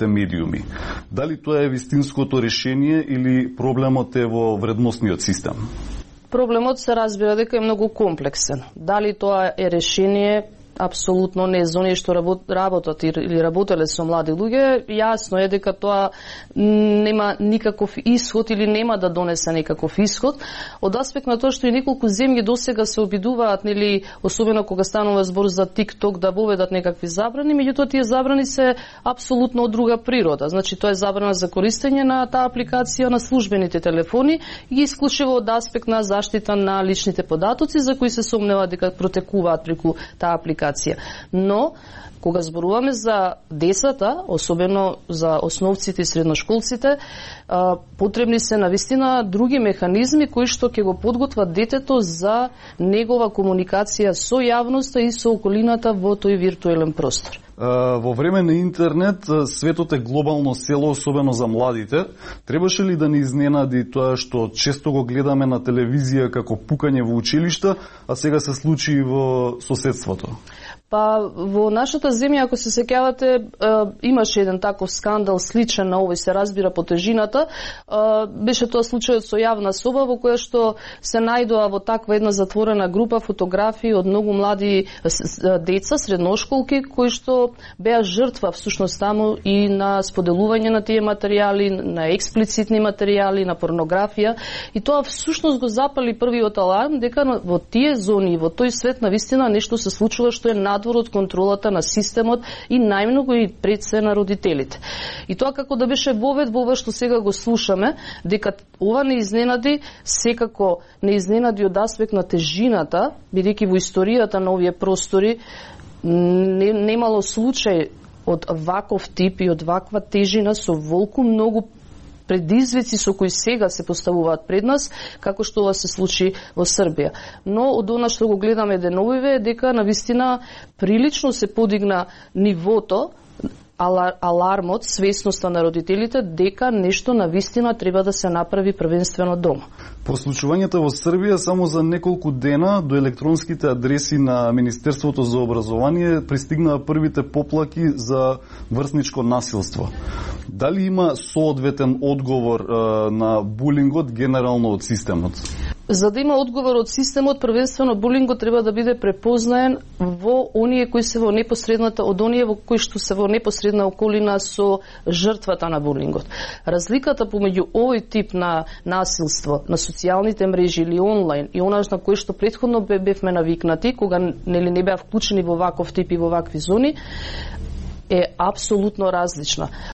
социјалните медиуми. Дали тоа е вистинското решение или проблемот е во вредносниот систем? Проблемот се разбира дека е многу комплексен. Дали тоа е решение, апсолутно не за оние што работат или работеле со млади луѓе, јасно е дека тоа нема никаков исход или нема да донесе никаков исход. Од аспект на тоа што и неколку земји досега се обидуваат, нели, особено кога станува збор за TikTok, да воведат некакви забрани, меѓутоа тие забрани се апсолутно од друга природа. Значи тоа е забрана за користење на таа апликација на службените телефони и исклучиво од аспект на заштита на личните податоци за кои се сомнева дека протекуваат преку таа апликација. Но, кога зборуваме за децата, особено за основците и средношколците, потребни се навистина други механизми кои што ќе го подготват детето за негова комуникација со јавноста и со околината во тој виртуелен простор. Во време на интернет, светот е глобално село, особено за младите. Требаше ли да ни изненади тоа што често го гледаме на телевизија како пукање во училишта, а сега се случи и во соседството? Па во нашата земја, ако се сеќавате, имаше еден таков скандал сличен на овој, се разбира по тежината. Беше тоа случајот со јавна соба во која што се најдоа во таква една затворена група фотографии од многу млади деца, средношколки, кои што беа жртва всушност таму и на споделување на тие материјали, на експлицитни материјали, на порнографија, и тоа всушност го запали првиот аларм дека во тие зони, во тој свет навистина нешто се случува што е надвор од контролата на системот и најмногу и пред се на родителите. И тоа како да беше вовед во ова што сега го слушаме, дека ова не изненади, секако не изненади од аспект на тежината, бидејќи во историјата на овие простори немало случај од ваков тип и од ваква тежина со волку многу предизвици со кои сега се поставуваат пред нас, како што ова се случи во Србија. Но од она што го гледаме деновиве е дека навистина прилично се подигна нивото, алармот, свесноста на родителите дека нешто навистина треба да се направи првенствено дома. По случувањата во Србија, само за неколку дена до електронските адреси на Министерството за образование пристигнаа првите поплаки за врсничко насилство. Дали има соодветен одговор на булингот генерално од системот? За да има одговор од системот, првенствено булингот треба да биде препознаен во оние кои се во непосредната, од оние во кои што се во непосредна околина со жртвата на булингот. Разликата помеѓу овој тип на насилство на социјалните мрежи или онлайн и она на кој што претходно бевме навикнати, кога не беа вклучени во ваков тип и во вакви зони, е апсолутно различна.